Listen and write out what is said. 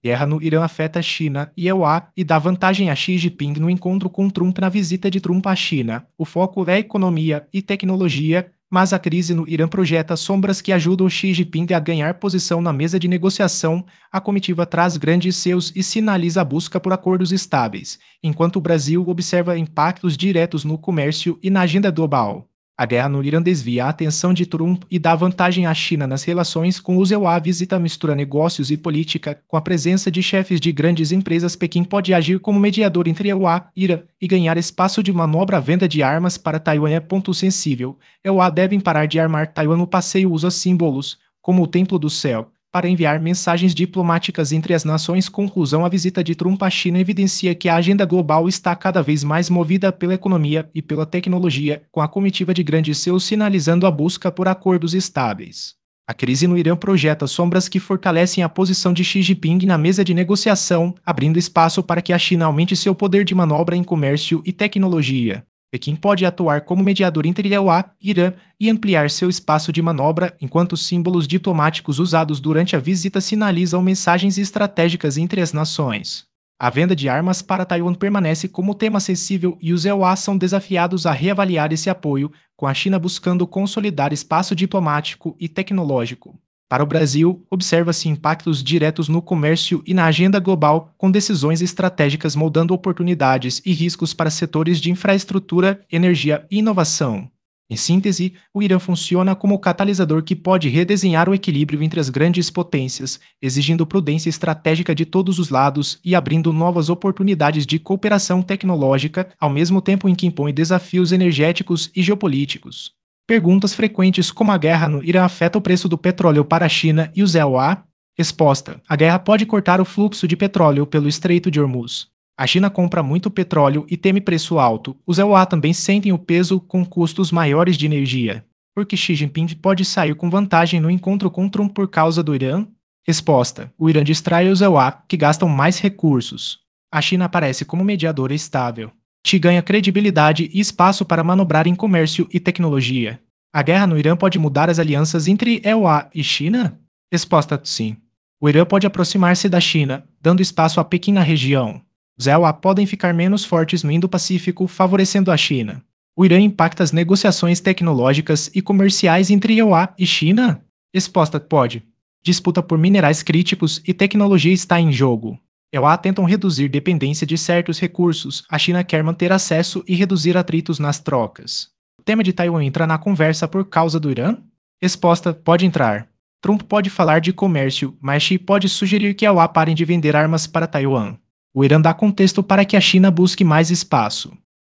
Guerra no Irã afeta a China e EUA e dá vantagem a Xi Jinping no encontro com Trump na visita de Trump à China. O foco é economia e tecnologia, mas a crise no Irã projeta sombras que ajudam Xi Jinping a ganhar posição na mesa de negociação. A comitiva traz grandes seus e sinaliza a busca por acordos estáveis, enquanto o Brasil observa impactos diretos no comércio e na agenda global. A guerra no Irã desvia a atenção de Trump e dá vantagem à China nas relações com os EUA. A visita mistura negócios e política. Com a presença de chefes de grandes empresas, Pequim pode agir como mediador entre EUA e Irã e ganhar espaço de manobra. A venda de armas para Taiwan é ponto sensível. EUA devem parar de armar Taiwan. No passeio usa símbolos, como o Templo do Céu, para enviar mensagens diplomáticas entre as nações. Conclusão: a visita de Trump à China evidencia que a agenda global está cada vez mais movida pela economia e pela tecnologia, com a comitiva de grandes seus sinalizando a busca por acordos estáveis. A crise no Irã projeta sombras que fortalecem a posição de Xi Jinping na mesa de negociação, abrindo espaço para que a China aumente seu poder de manobra em comércio e tecnologia. Pequim pode atuar como mediador entre EUA e Irã e ampliar seu espaço de manobra, enquanto os símbolos diplomáticos usados durante a visita sinalizam mensagens estratégicas entre as nações. A venda de armas para Taiwan permanece como tema sensível e os EUA são desafiados a reavaliar esse apoio, com a China buscando consolidar espaço diplomático e tecnológico. Para o Brasil, observa-se impactos diretos no comércio e na agenda global, com decisões estratégicas moldando oportunidades e riscos para setores de infraestrutura, energia e inovação. Em síntese, o Irã funciona como catalisador que pode redesenhar o equilíbrio entre as grandes potências, exigindo prudência estratégica de todos os lados e abrindo novas oportunidades de cooperação tecnológica, ao mesmo tempo em que impõe desafios energéticos e geopolíticos. Perguntas frequentes como: a guerra no Irã afeta o preço do petróleo para a China e os EUA? Resposta: a guerra pode cortar o fluxo de petróleo pelo Estreito de Hormuz. A China compra muito petróleo e teme preço alto. Os EUA também sentem o peso com custos maiores de energia. Por que Xi Jinping pode sair com vantagem no encontro com Trump por causa do Irã? Resposta: o Irã distrai os EUA, que gastam mais recursos. A China aparece como mediadora estável. Xi ganha credibilidade e espaço para manobrar em comércio e tecnologia. A guerra no Irã pode mudar as alianças entre EUA e China? Resposta: sim. O Irã pode aproximar-se da China, dando espaço a Pequim na região. Os EUA podem ficar menos fortes no Indo-Pacífico, favorecendo a China. O Irã impacta as negociações tecnológicas e comerciais entre EUA e China? Resposta: pode. Disputa por minerais críticos e tecnologia está em jogo. EUA tentam reduzir dependência de certos recursos, a China quer manter acesso e reduzir atritos nas trocas. O tema de Taiwan entra na conversa por causa do Irã? Resposta: pode entrar. Trump pode falar de comércio, mas Xi pode sugerir que a EUA parem de vender armas para Taiwan. O Irã dá contexto para que a China busque mais espaço.